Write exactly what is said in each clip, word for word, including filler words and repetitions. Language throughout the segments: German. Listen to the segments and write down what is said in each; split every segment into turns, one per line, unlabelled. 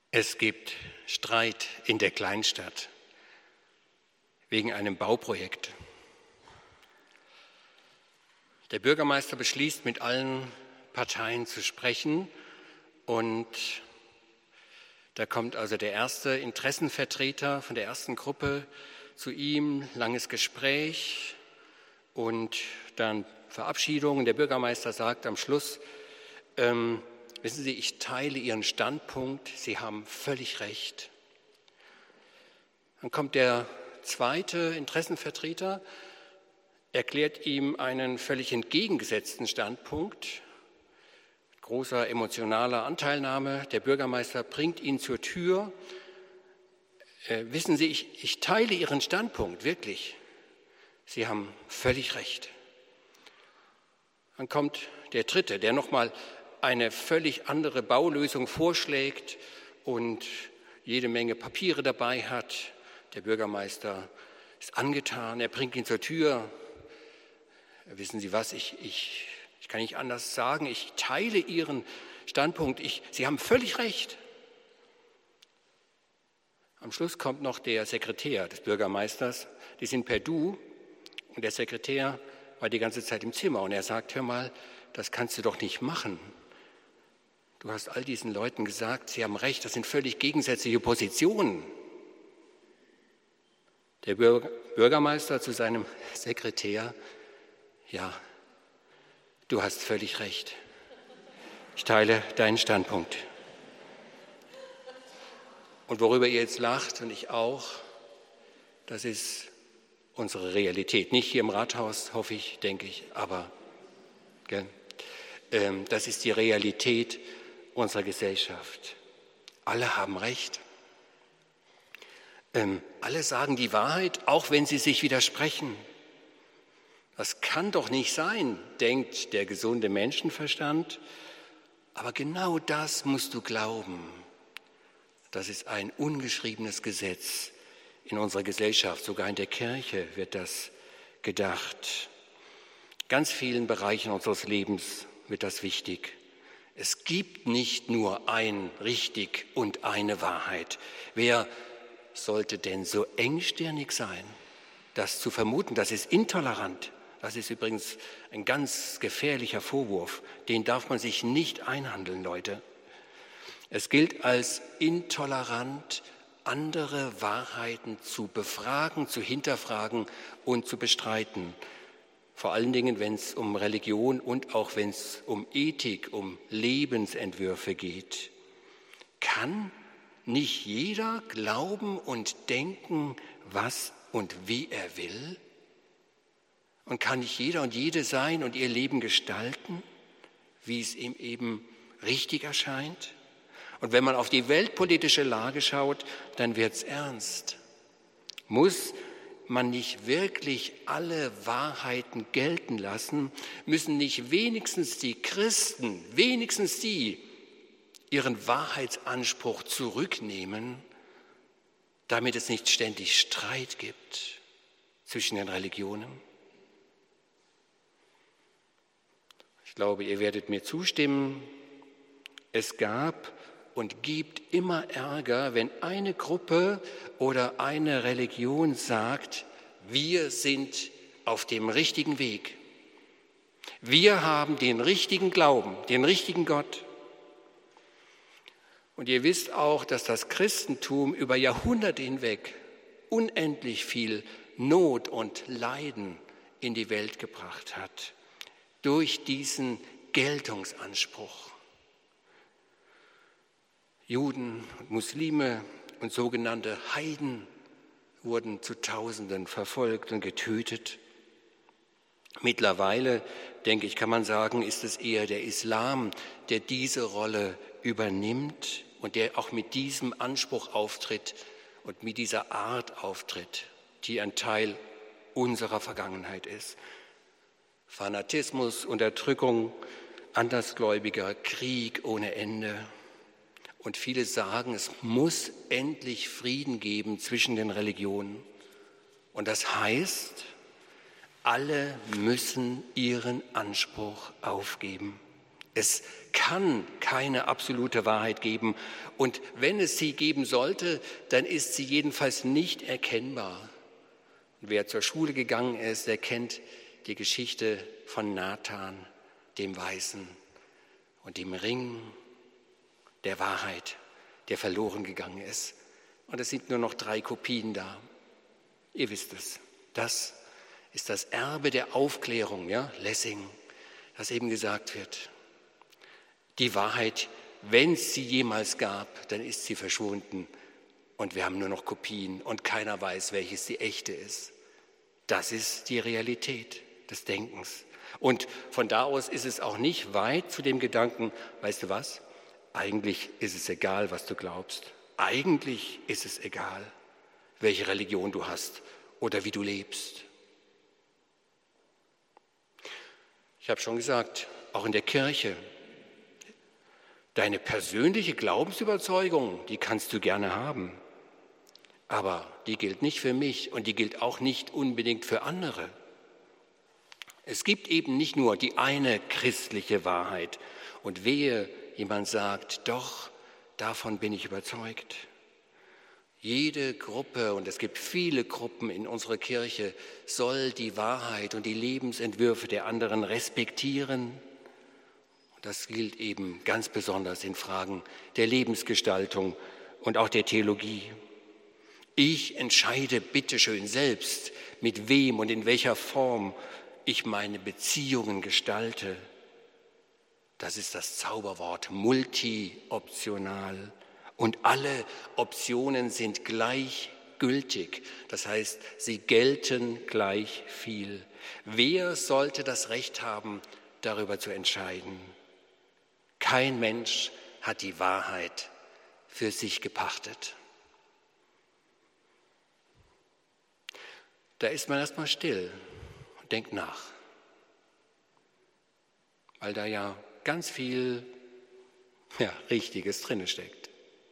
Es gibt Streit in der Kleinstadt wegen einem Bauprojekt. Der Bürgermeister beschließt, mit allen Parteien zu sprechen, und da kommt also der erste Interessenvertreter von der ersten Gruppe zu ihm, langes Gespräch und dann Verabschiedung. Der Bürgermeister sagt am Schluss, ähm, wissen Sie, ich teile Ihren Standpunkt, Sie haben völlig recht. Dann kommt der zweite Interessenvertreter, erklärt ihm einen völlig entgegengesetzten Standpunkt, mit großer emotionaler Anteilnahme. Der Bürgermeister bringt ihn zur Tür. Äh, wissen Sie, ich, ich teile Ihren Standpunkt, wirklich. Sie haben völlig recht. Dann kommt der dritte, der nochmal eine völlig andere Baulösung vorschlägt und jede Menge Papiere dabei hat. Der Bürgermeister ist angetan, er bringt ihn zur Tür. Wissen Sie was, ich, ich, ich kann nicht anders sagen, ich teile Ihren Standpunkt, ich, Sie haben völlig recht. Am Schluss kommt noch der Sekretär des Bürgermeisters, die sind per Du, und der Sekretär war die ganze Zeit im Zimmer und er sagt, hör mal, das kannst du doch nicht machen. Du hast all diesen Leuten gesagt, sie haben recht, das sind völlig gegensätzliche Positionen. Der Bürgermeister zu seinem Sekretär, ja, du hast völlig recht. Ich teile deinen Standpunkt. Und worüber ihr jetzt lacht und ich auch, das ist unsere Realität. Nicht hier im Rathaus, hoffe ich, denke ich, aber gell, ähm, das ist die Realität unserer Gesellschaft. Alle haben recht. Ähm, alle sagen die Wahrheit, auch wenn sie sich widersprechen. Das kann doch nicht sein, denkt der gesunde Menschenverstand. Aber genau das musst du glauben. Das ist ein ungeschriebenes Gesetz in unserer Gesellschaft. Sogar in der Kirche wird das gedacht. In ganz vielen Bereichen unseres Lebens wird das wichtig. Es gibt nicht nur ein richtig und eine Wahrheit. Wer sollte denn so engstirnig sein, das zu vermuten? Das ist intolerant. Das ist übrigens ein ganz gefährlicher Vorwurf. Den darf man sich nicht einhandeln, Leute. Es gilt als intolerant, andere Wahrheiten zu befragen, zu hinterfragen und zu bestreiten. Vor allen Dingen, wenn es um Religion und auch wenn es um Ethik, um Lebensentwürfe geht. Kann nicht jeder glauben und denken, was und wie er will? Und kann nicht jeder und jede sein und ihr Leben gestalten, wie es ihm eben richtig erscheint? Und wenn man auf die weltpolitische Lage schaut, dann wird es ernst. Muss man nicht wirklich alle Wahrheiten gelten lassen? Müssen nicht wenigstens die Christen, wenigstens die, ihren Wahrheitsanspruch zurücknehmen, damit es nicht ständig Streit gibt zwischen den Religionen? Ich glaube, ihr werdet mir zustimmen, es gab und gibt immer Ärger, wenn eine Gruppe oder eine Religion sagt, wir sind auf dem richtigen Weg. Wir haben den richtigen Glauben, den richtigen Gott. Und ihr wisst auch, dass das Christentum über Jahrhunderte hinweg unendlich viel Not und Leiden in die Welt gebracht hat, durch diesen Geltungsanspruch. Juden und Muslime und sogenannte Heiden wurden zu Tausenden verfolgt und getötet. Mittlerweile, denke ich, kann man sagen, ist es eher der Islam, der diese Rolle übernimmt und der auch mit diesem Anspruch auftritt und mit dieser Art auftritt, die ein Teil unserer Vergangenheit ist. Fanatismus, Unterdrückung Andersgläubiger, Krieg ohne Ende. Und viele sagen, es muss endlich Frieden geben zwischen den Religionen. Und das heißt, alle müssen ihren Anspruch aufgeben. Es kann keine absolute Wahrheit geben. Und wenn es sie geben sollte, dann ist sie jedenfalls nicht erkennbar. Und wer zur Schule gegangen ist, der kennt die Geschichte von Nathan, dem Weisen, und dem Ring der Wahrheit, der verloren gegangen ist. Und es sind nur noch drei Kopien da. Ihr wisst es. Das ist das Erbe der Aufklärung, ja, Lessing, das eben gesagt wird. Die Wahrheit, wenn es sie jemals gab, dann ist sie verschwunden und wir haben nur noch Kopien und keiner weiß, welches die echte ist. Das ist die Realität des Denkens. Und von da aus ist es auch nicht weit zu dem Gedanken, weißt du was, eigentlich ist es egal, was du glaubst. Eigentlich ist es egal, welche Religion du hast oder wie du lebst. Ich habe schon gesagt, auch in der Kirche, deine persönliche Glaubensüberzeugung, die kannst du gerne haben, aber die gilt nicht für mich und die gilt auch nicht unbedingt für andere. Es gibt eben nicht nur die eine christliche Wahrheit und wehe, jemand sagt, doch, davon bin ich überzeugt. Jede Gruppe, und es gibt viele Gruppen in unserer Kirche, soll die Wahrheit und die Lebensentwürfe der anderen respektieren. Und das gilt eben ganz besonders in Fragen der Lebensgestaltung und auch der Theologie. Ich entscheide bitteschön selbst, mit wem und in welcher Form ich meine Beziehungen gestalte. Das ist das Zauberwort multi-optional. Und alle Optionen sind gleichgültig. Das heißt, sie gelten gleich viel. Wer sollte das Recht haben, darüber zu entscheiden? Kein Mensch hat die Wahrheit für sich gepachtet. Da ist man erstmal still und denkt nach, weil da ja ganz viel ja, Richtiges drin steckt.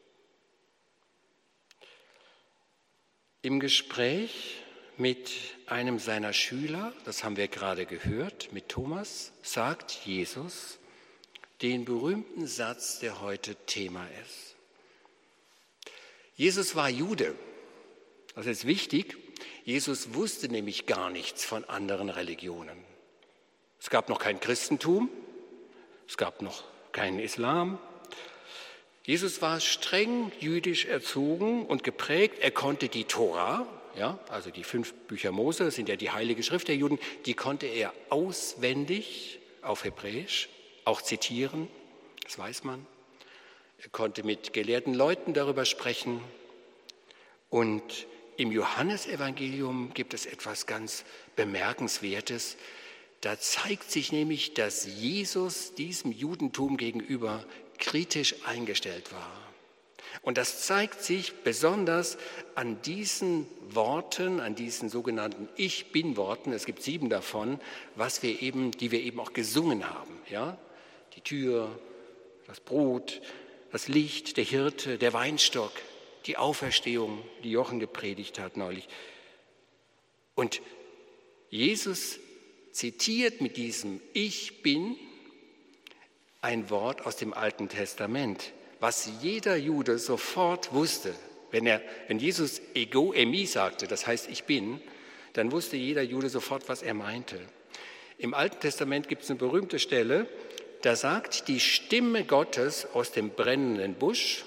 Im Gespräch mit einem seiner Schüler, das haben wir gerade gehört, mit Thomas, sagt Jesus den berühmten Satz, der heute Thema ist. Jesus war Jude. Das ist wichtig. Jesus wusste nämlich gar nichts von anderen Religionen. Es gab noch kein Christentum, es gab noch keinen Islam. Jesus war streng jüdisch erzogen und geprägt. Er konnte die Tora, ja, also die fünf Bücher Mose, das sind ja die heilige Schrift der Juden, die konnte er auswendig auf Hebräisch auch zitieren, das weiß man. Er konnte mit gelehrten Leuten darüber sprechen. Und im Johannesevangelium gibt es etwas ganz Bemerkenswertes. Da zeigt sich nämlich, dass Jesus diesem Judentum gegenüber kritisch eingestellt war. Und das zeigt sich besonders an diesen Worten, an diesen sogenannten Ich-Bin-Worten, es gibt sieben davon, was wir eben, die wir eben auch gesungen haben. Ja? Die Tür, das Brot, das Licht, der Hirte, der Weinstock, die Auferstehung, die Jochen gepredigt hat neulich. Und Jesus zitiert mit diesem Ich bin ein Wort aus dem Alten Testament, was jeder Jude sofort wusste. Wenn, er, wenn Jesus ego eimi sagte, das heißt ich bin, dann wusste jeder Jude sofort, was er meinte. Im Alten Testament gibt es eine berühmte Stelle, da sagt die Stimme Gottes aus dem brennenden Busch,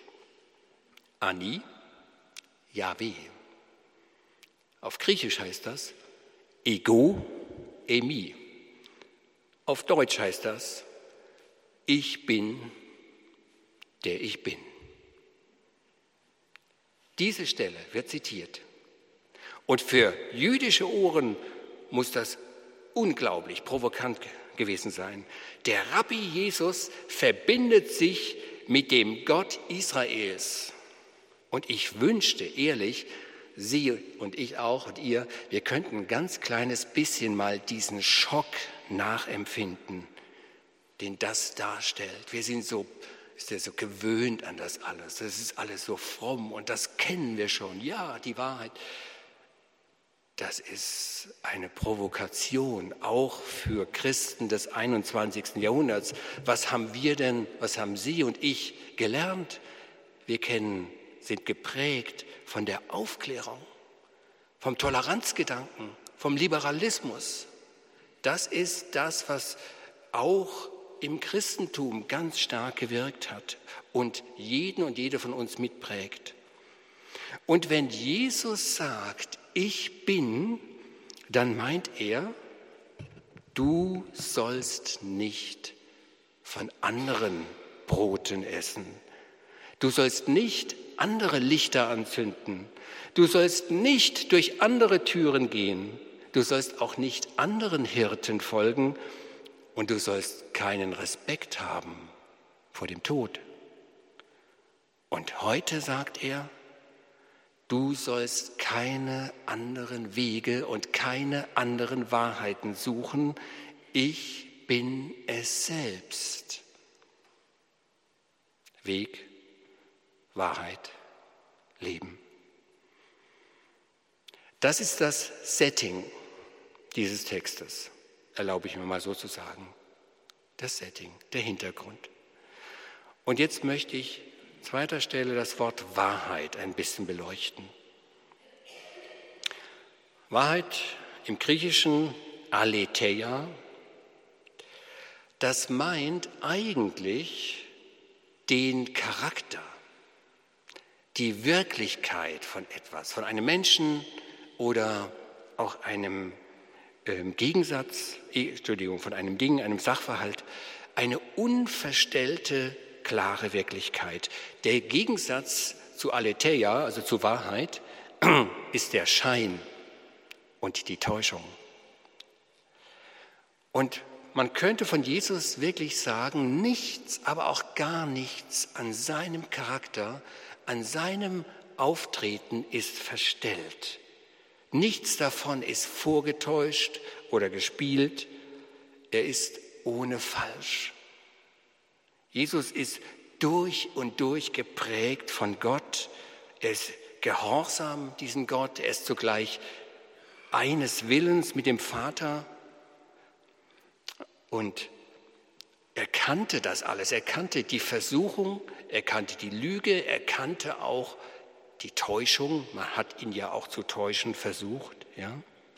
Ani, Yahweh. Auf Griechisch heißt das ego eimi. Auf Deutsch heißt das ich bin, der ich bin. Diese Stelle wird zitiert. Und für jüdische Ohren muss das unglaublich provokant gewesen sein. Der Rabbi Jesus verbindet sich mit dem Gott Israels. Und ich wünschte ehrlich, Sie und ich auch und ihr, wir könnten ein ganz kleines bisschen mal diesen Schock nachempfinden, den das darstellt. Wir sind so, ist ja so gewöhnt an das alles. Das ist alles so fromm und das kennen wir schon. Ja, die Wahrheit. das ist eine Provokation, auch für Christen des einundzwanzigsten Jahrhunderts. Was haben wir denn, was haben Sie und ich gelernt? Wir kennen, sind geprägt von der Aufklärung, vom Toleranzgedanken, vom Liberalismus. Das ist das, was auch im Christentum ganz stark gewirkt hat und jeden und jede von uns mitprägt. Und wenn Jesus sagt, ich bin, dann meint er, du sollst nicht von anderen Broten essen. Du sollst nicht andere Lichter anzünden. Du sollst nicht durch andere Türen gehen. Du sollst auch nicht anderen Hirten folgen und du sollst keinen Respekt haben vor dem Tod. Und heute sagt er, du sollst keine anderen Wege und keine anderen Wahrheiten suchen. Ich bin es selbst. Weg, Wahrheit, Leben. Das ist das Setting dieses Textes, erlaube ich mir mal so zu sagen. Das Setting, der Hintergrund. Und jetzt möchte ich an zweiter Stelle das Wort Wahrheit ein bisschen beleuchten. Wahrheit im Griechischen Aletheia, das meint eigentlich den Charakter, die Wirklichkeit von etwas, von einem Menschen oder auch einem ähm, Gegensatz, Entschuldigung, von einem Ding, einem Sachverhalt, eine unverstellte, klare Wirklichkeit. Der Gegensatz zu Aletheia, also zu Wahrheit, ist der Schein und die Täuschung. Und man könnte von Jesus wirklich sagen, nichts, aber auch gar nichts an seinem Charakter, an seinem Auftreten ist verstellt. Nichts davon ist vorgetäuscht oder gespielt. Er ist ohne Falsch. Jesus ist durch und durch geprägt von Gott. Er ist gehorsam diesem Gott. Er ist zugleich eines Willens mit dem Vater. Und er kannte das alles. Er kannte die Versuchung, er kannte die Lüge, er kannte auch die Täuschung. Man hat ihn ja auch zu täuschen versucht. Ja?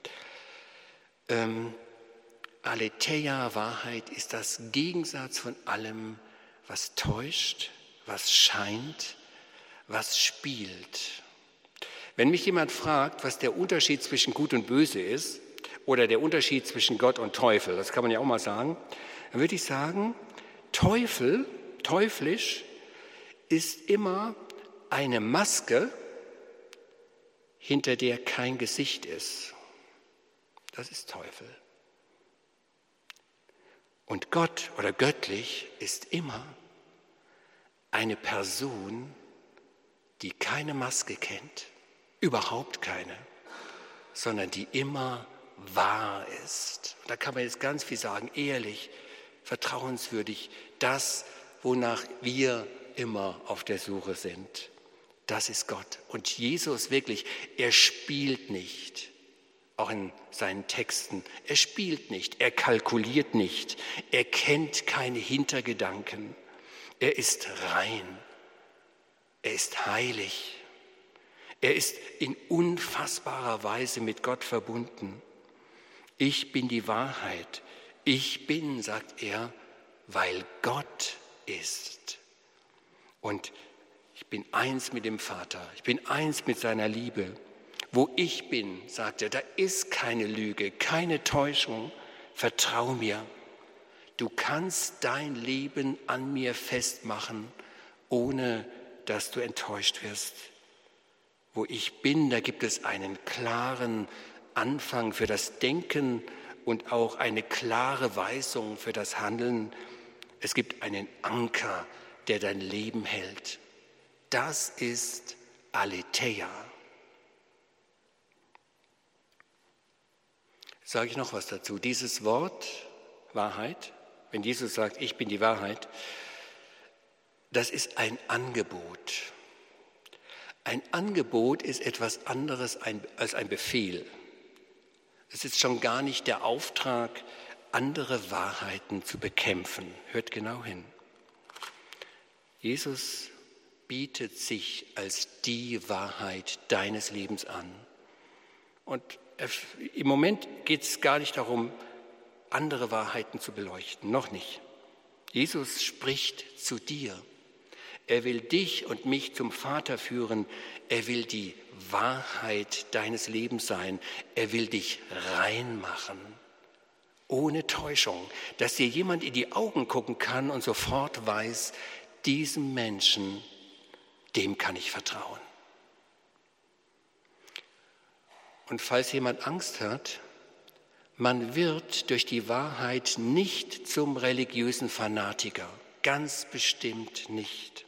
Ähm, Aletheia, Wahrheit, ist das Gegensatz von allem, was täuscht, was scheint, was spielt. Wenn mich jemand fragt, was der Unterschied zwischen Gut und Böse ist, oder der Unterschied zwischen Gott und Teufel, das kann man ja auch mal sagen, dann würde ich sagen, Teufel, teuflisch, ist immer eine Maske, hinter der kein Gesicht ist. Das ist Teufel. Und Gott oder göttlich ist immer eine Person, die keine Maske kennt, überhaupt keine, sondern die immer wahr ist. Da kann man jetzt ganz viel sagen, ehrlich, vertrauenswürdig, das, wonach wir immer auf der Suche sind. Das ist Gott. Und Jesus wirklich, er spielt nicht, auch in seinen Texten, er spielt nicht, er kalkuliert nicht, er kennt keine Hintergedanken, er ist rein, er ist heilig, er ist in unfassbarer Weise mit Gott verbunden. Ich bin die Wahrheit, ich bin, sagt er, weil Gott ist. Und ich bin eins mit dem Vater, ich bin eins mit seiner Liebe. Wo ich bin, sagt er, da ist keine Lüge, keine Täuschung. Vertrau mir. Du kannst dein Leben an mir festmachen, ohne dass du enttäuscht wirst. Wo ich bin, da gibt es einen klaren Anfang für das Denken und auch eine klare Weisung für das Handeln. Es gibt einen Anker, der dein Leben hält. Das ist Aletheia. Sage ich noch was dazu. Dieses Wort Wahrheit, wenn Jesus sagt, ich bin die Wahrheit, das ist ein Angebot. Ein Angebot ist etwas anderes als ein Befehl. Es ist schon gar nicht der Auftrag, andere Wahrheiten zu bekämpfen. Hört genau hin. Jesus bietet sich als die Wahrheit deines Lebens an. Und im Moment geht es gar nicht darum, andere Wahrheiten zu beleuchten, noch nicht. Jesus spricht zu dir. Er will dich und mich zum Vater führen. Er will die Wahrheit deines Lebens sein. Er will dich rein machen, ohne Täuschung, dass dir jemand in die Augen gucken kann und sofort weiß, diesem Menschen, dem kann ich vertrauen. Und falls jemand Angst hat, man wird durch die Wahrheit nicht zum religiösen Fanatiker, ganz bestimmt nicht.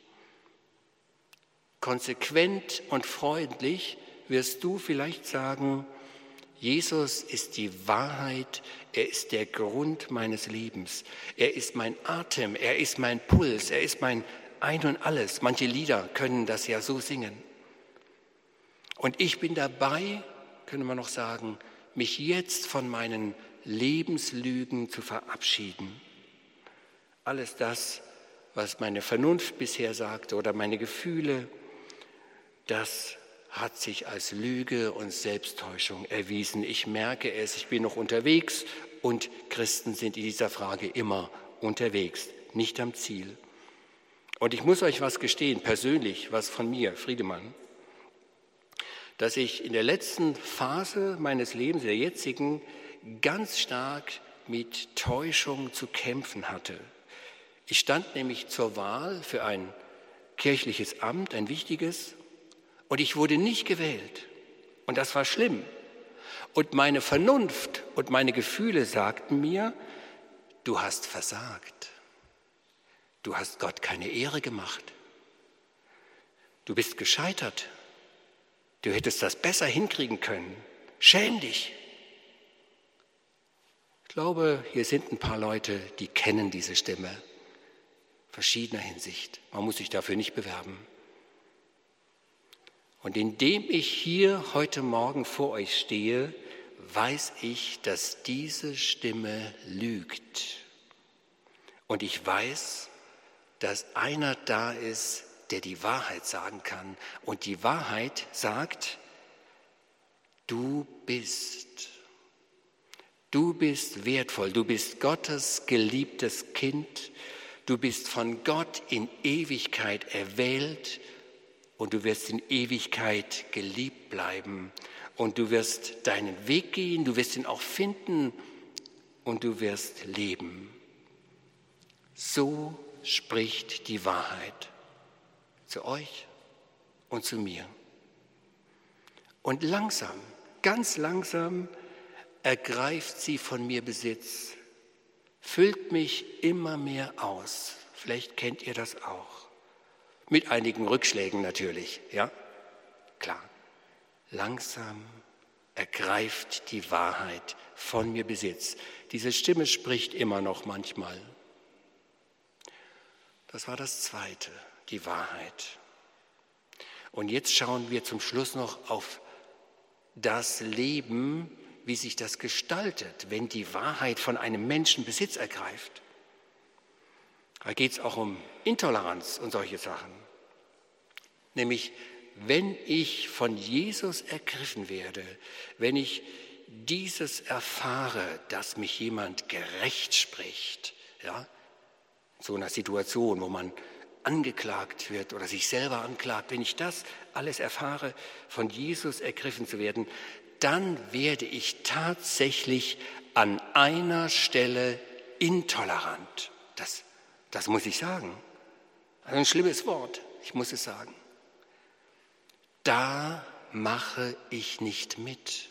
Konsequent und freundlich wirst du vielleicht sagen, Jesus ist die Wahrheit, er ist der Grund meines Lebens, er ist mein Atem, er ist mein Puls, er ist mein Ein und Alles. Manche Lieder können das ja so singen. Und ich bin dabei, könnte man noch sagen, mich jetzt von meinen Lebenslügen zu verabschieden. Alles das, was meine Vernunft bisher sagte oder meine Gefühle, das hat sich als Lüge und Selbsttäuschung erwiesen. Ich merke es, ich bin noch unterwegs und Christen sind in dieser Frage immer unterwegs, nicht am Ziel. Und ich muss euch was gestehen, persönlich, was von mir, Friedemann, dass ich in der letzten Phase meines Lebens, der jetzigen, ganz stark mit Täuschung zu kämpfen hatte. Ich stand nämlich zur Wahl für ein kirchliches Amt, ein wichtiges, und ich wurde nicht gewählt. Und das war schlimm. Und meine Vernunft und meine Gefühle sagten mir, du hast versagt. Du hast Gott keine Ehre gemacht. Du bist gescheitert. Du hättest das besser hinkriegen können. Schäm dich. Ich glaube, hier sind ein paar Leute, die kennen diese Stimme. Verschiedener Hinsicht. Man muss sich dafür nicht bewerben. Und indem ich hier heute Morgen vor euch stehe, weiß ich, dass diese Stimme lügt. Und ich weiß, dass einer da ist, der die Wahrheit sagen kann. Und die Wahrheit sagt, du bist. Du bist wertvoll, du bist Gottes geliebtes Kind. Du bist von Gott in Ewigkeit erwählt und du wirst in Ewigkeit geliebt bleiben. Und du wirst deinen Weg gehen, du wirst ihn auch finden und du wirst leben. So spricht die Wahrheit zu euch und zu mir. Und langsam, ganz langsam ergreift sie von mir Besitz, füllt mich immer mehr aus. Vielleicht kennt ihr das auch. Mit einigen Rückschlägen natürlich, ja? Klar. Langsam ergreift die Wahrheit von mir Besitz. Diese Stimme spricht immer noch manchmal. Das war das Zweite, die Wahrheit. Und jetzt schauen wir zum Schluss noch auf das Leben, wie sich das gestaltet, wenn die Wahrheit von einem Menschen Besitz ergreift. Da geht es auch um Intoleranz und solche Sachen. Nämlich, wenn ich von Jesus ergriffen werde, wenn ich dieses erfahre, dass mich jemand gerecht spricht, ja, in so einer Situation, wo man angeklagt wird oder sich selber anklagt, wenn ich das alles erfahre, von Jesus ergriffen zu werden, dann werde ich tatsächlich an einer Stelle intolerant. Das, das muss ich sagen. Also ein schlimmes Wort, ich muss es sagen. Da mache ich nicht mit.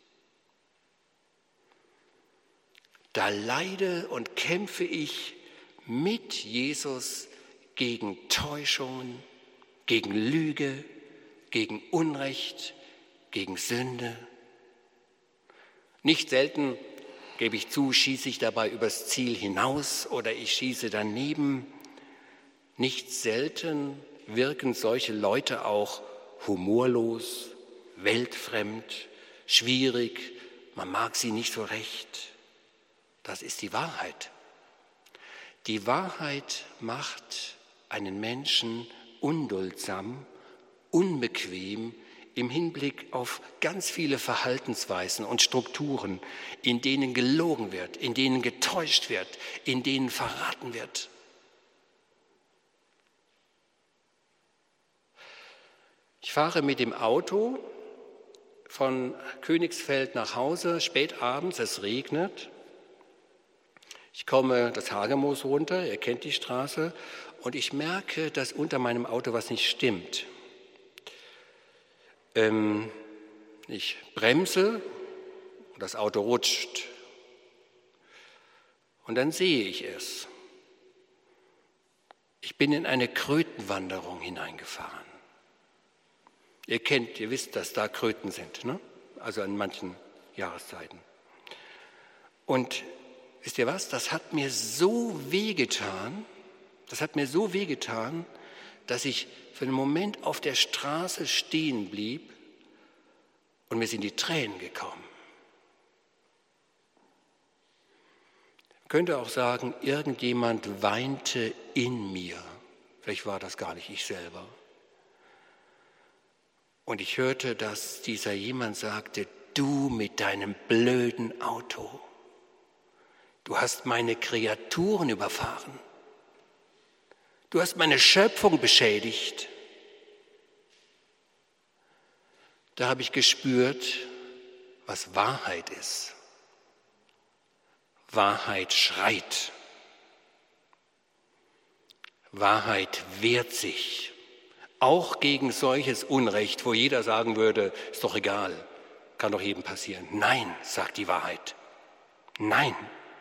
Da leide und kämpfe ich mit Jesus gegen Täuschungen, gegen Lüge, gegen Unrecht, gegen Sünde. Nicht selten, gebe ich zu, schieße ich dabei übers Ziel hinaus oder ich schieße daneben. Nicht selten wirken solche Leute auch humorlos, weltfremd, schwierig, man mag sie nicht so recht. Das ist die Wahrheit. Die Wahrheit macht einen Menschen unduldsam, unbequem im Hinblick auf ganz viele Verhaltensweisen und Strukturen, in denen gelogen wird, in denen getäuscht wird, in denen verraten wird. Ich fahre mit dem Auto von Königsfeld nach Hause, spät abends, es regnet. Ich komme das Hagemoos runter, ihr kennt die Straße, und ich merke, dass unter meinem Auto was nicht stimmt. Ähm, ich bremse und das Auto rutscht. Und dann sehe ich es. Ich bin in eine Krötenwanderung hineingefahren. Ihr kennt, ihr wisst, dass da Kröten sind, ne? Also an manchen Jahreszeiten. Und wisst ihr was, das hat mir so wehgetan, das hat mir so wehgetan, dass ich für einen Moment auf der Straße stehen blieb und mir sind die Tränen gekommen. Man könnte auch sagen, irgendjemand weinte in mir. Vielleicht war das gar nicht ich selber. Und ich hörte, dass dieser jemand sagte, du mit deinem blöden Auto, du hast meine Kreaturen überfahren, du hast meine Schöpfung beschädigt. Da habe ich gespürt, was Wahrheit ist. Wahrheit schreit. Wahrheit wehrt sich. Auch gegen solches Unrecht, wo jeder sagen würde, ist doch egal, kann doch jedem passieren. Nein, sagt die Wahrheit. Nein.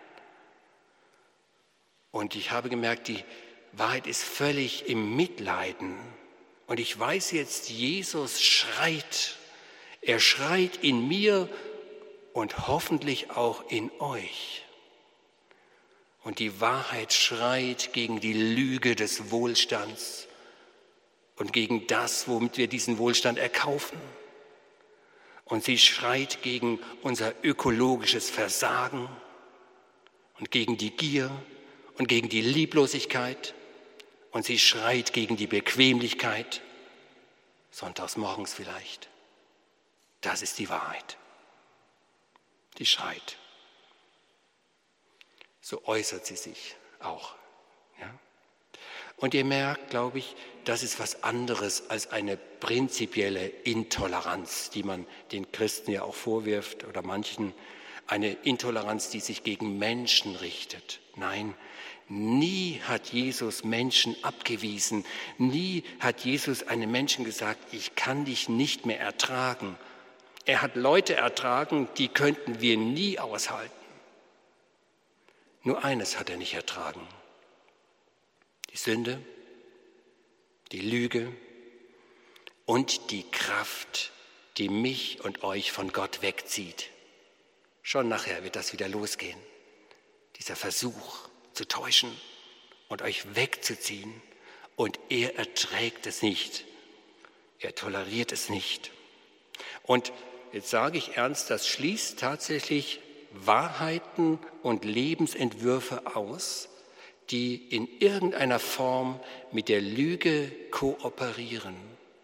Und ich habe gemerkt, die Wahrheit ist völlig im Mitleiden. Und ich weiß jetzt, Jesus schreit. Er schreit in mir und hoffentlich auch in euch. Und die Wahrheit schreit gegen die Lüge des Wohlstands und gegen das, womit wir diesen Wohlstand erkaufen. Und sie schreit gegen unser ökologisches Versagen und gegen die Gier und gegen die Lieblosigkeit. Und sie schreit gegen die Bequemlichkeit, sonntags morgens vielleicht. Das ist die Wahrheit. Die schreit. So äußert sie sich auch. Ja? Und ihr merkt, glaube ich, das ist was anderes als eine prinzipielle Intoleranz, die man den Christen ja auch vorwirft oder manchen, eine Intoleranz, die sich gegen Menschen richtet. Nein, nie hat Jesus Menschen abgewiesen, nie hat Jesus einem Menschen gesagt, ich kann dich nicht mehr ertragen. Er hat Leute ertragen, die könnten wir nie aushalten. Nur eines hat er nicht ertragen. Die Sünde, die Lüge und die Kraft, die mich und euch von Gott wegzieht. Schon nachher wird das wieder losgehen. Dieser Versuch zu täuschen und euch wegzuziehen. Und er erträgt es nicht. Er toleriert es nicht. Und jetzt sage ich ernst, das schließt tatsächlich Wahrheiten und Lebensentwürfe aus, die in irgendeiner Form mit der Lüge kooperieren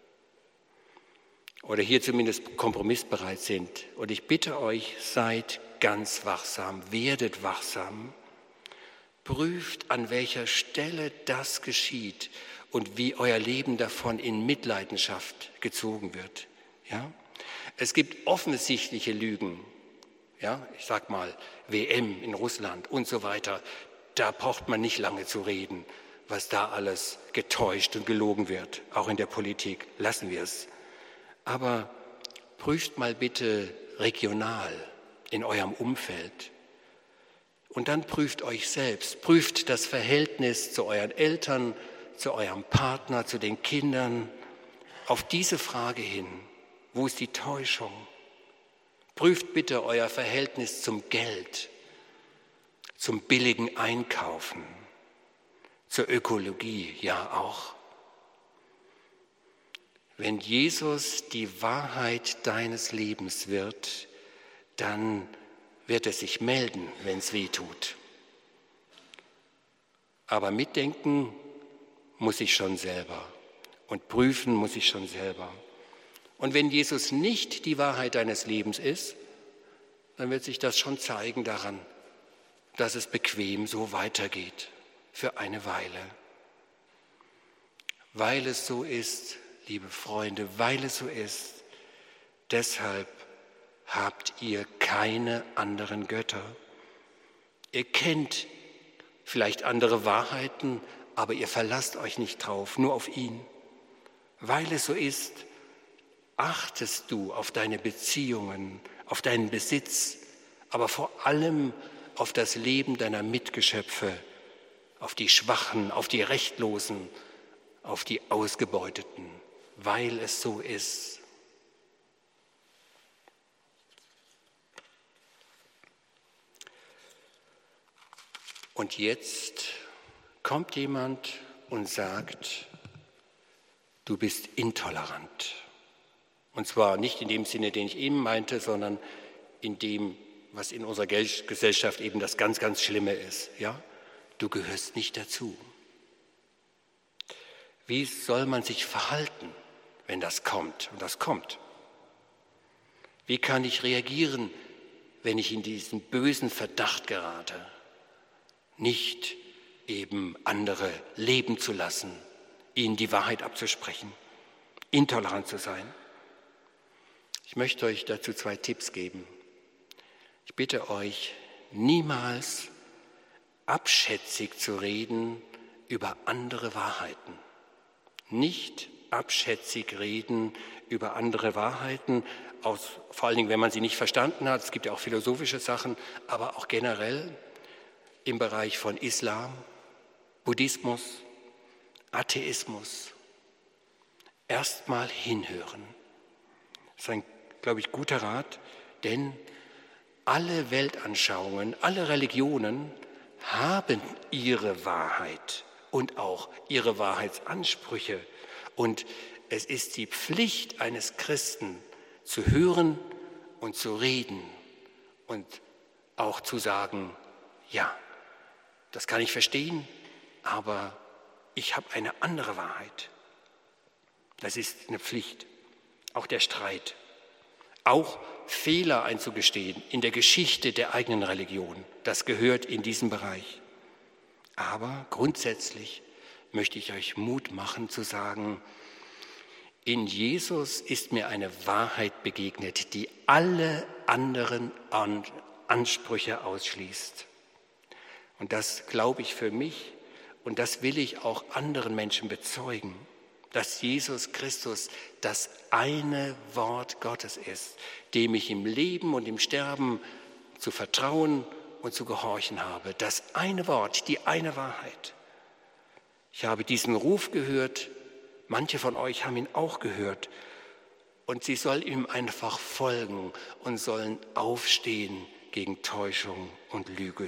oder hier zumindest kompromissbereit sind. Und ich bitte euch, seid ganz wachsam, werdet wachsam, prüft, an welcher Stelle das geschieht und wie euer Leben davon in Mitleidenschaft gezogen wird. Ja? Es gibt offensichtliche Lügen, ja? Ich sag mal W M in Russland und so weiter. Da braucht man nicht lange zu reden, was da alles getäuscht und gelogen wird, auch in der Politik. Lassen wir es. Aber prüft mal bitte regional in eurem Umfeld. Und dann prüft euch selbst, prüft das Verhältnis zu euren Eltern, zu eurem Partner, zu den Kindern. Auf diese Frage hin, wo ist die Täuschung? Prüft bitte euer Verhältnis zum Geld, zum billigen Einkaufen, zur Ökologie, ja auch. Wenn Jesus die Wahrheit deines Lebens wird, dann wird es sich melden, wenn es weh tut. Aber mitdenken muss ich schon selber und prüfen muss ich schon selber. Und wenn Jesus nicht die Wahrheit deines Lebens ist, dann wird sich das schon zeigen daran, dass es bequem so weitergeht für eine Weile. Weil es so ist, liebe Freunde, weil es so ist, deshalb habt ihr keine anderen Götter. Ihr kennt vielleicht andere Wahrheiten, aber ihr verlasst euch nicht drauf, nur auf ihn. Weil es so ist, achtest du auf deine Beziehungen, auf deinen Besitz, aber vor allem auf das Leben deiner Mitgeschöpfe, auf die Schwachen, auf die Rechtlosen, auf die Ausgebeuteten, weil es so ist. Und jetzt kommt jemand und sagt, du bist intolerant. Und zwar nicht in dem Sinne, den ich eben meinte, sondern in dem, was in unserer Gesellschaft eben das ganz, ganz Schlimme ist. Ja? Du gehörst nicht dazu. Wie soll man sich verhalten, wenn das kommt? Und das kommt. Wie kann ich reagieren, wenn ich in diesen bösen Verdacht gerate? Nicht eben andere leben zu lassen, ihnen die Wahrheit abzusprechen, intolerant zu sein. Ich möchte euch dazu zwei Tipps geben. Ich bitte euch, niemals abschätzig zu reden über andere Wahrheiten. Nicht abschätzig reden über andere Wahrheiten, aus, vor allen Dingen, wenn man sie nicht verstanden hat. Es gibt ja auch philosophische Sachen, aber auch generell im Bereich von Islam, Buddhismus, Atheismus. Erstmal hinhören. Das ist ein, glaube ich, guter Rat, denn alle Weltanschauungen, alle Religionen haben ihre Wahrheit und auch ihre Wahrheitsansprüche. Und es ist die Pflicht eines Christen, zu hören und zu reden und auch zu sagen, ja, das kann ich verstehen, aber ich habe eine andere Wahrheit. Das ist eine Pflicht. Auch der Streit. Auch Fehler einzugestehen in der Geschichte der eigenen Religion. Das gehört in diesen Bereich. Aber grundsätzlich möchte ich euch Mut machen zu sagen, in Jesus ist mir eine Wahrheit begegnet, die alle anderen Ansprüche ausschließt. Und das glaube ich für mich und das will ich auch anderen Menschen bezeugen, dass Jesus Christus das eine Wort Gottes ist, dem ich im Leben und im Sterben zu vertrauen und zu gehorchen habe. Das eine Wort, die eine Wahrheit. Ich habe diesen Ruf gehört, manche von euch haben ihn auch gehört und sie sollen ihm einfach folgen und sollen aufstehen gegen Täuschung und Lüge.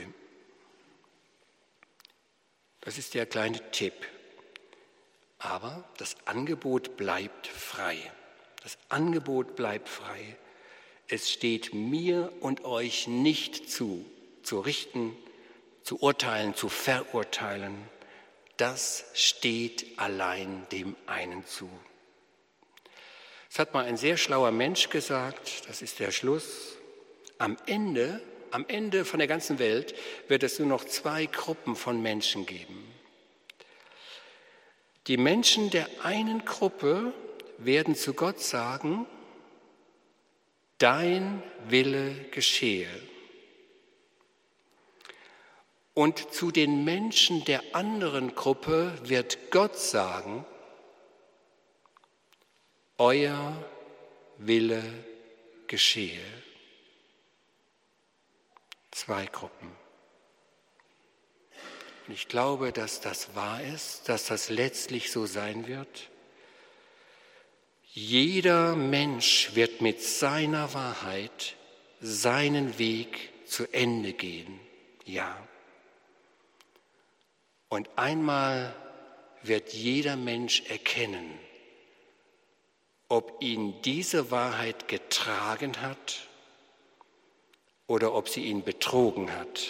Das ist der kleine Tipp. Aber das Angebot bleibt frei. Das Angebot bleibt frei. Es steht mir und euch nicht zu, zu richten, zu urteilen, zu verurteilen. Das steht allein dem einen zu. Es hat mal ein sehr schlauer Mensch gesagt, das ist der Schluss, am Ende, am Ende von der ganzen Welt wird es nur noch zwei Gruppen von Menschen geben. Die Menschen der einen Gruppe werden zu Gott sagen, dein Wille geschehe. Und zu den Menschen der anderen Gruppe wird Gott sagen, euer Wille geschehe. Zwei Gruppen. Und ich glaube, dass das wahr ist, dass das letztlich so sein wird. Jeder Mensch wird mit seiner Wahrheit seinen Weg zu Ende gehen. Ja. Und einmal wird jeder Mensch erkennen, ob ihn diese Wahrheit getragen hat oder ob sie ihn betrogen hat.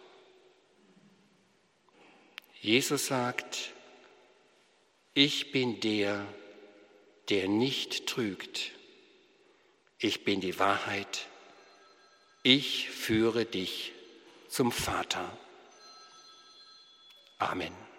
Jesus sagt, ich bin der, der nicht trügt. Ich bin die Wahrheit. Ich führe dich zum Vater. Amen.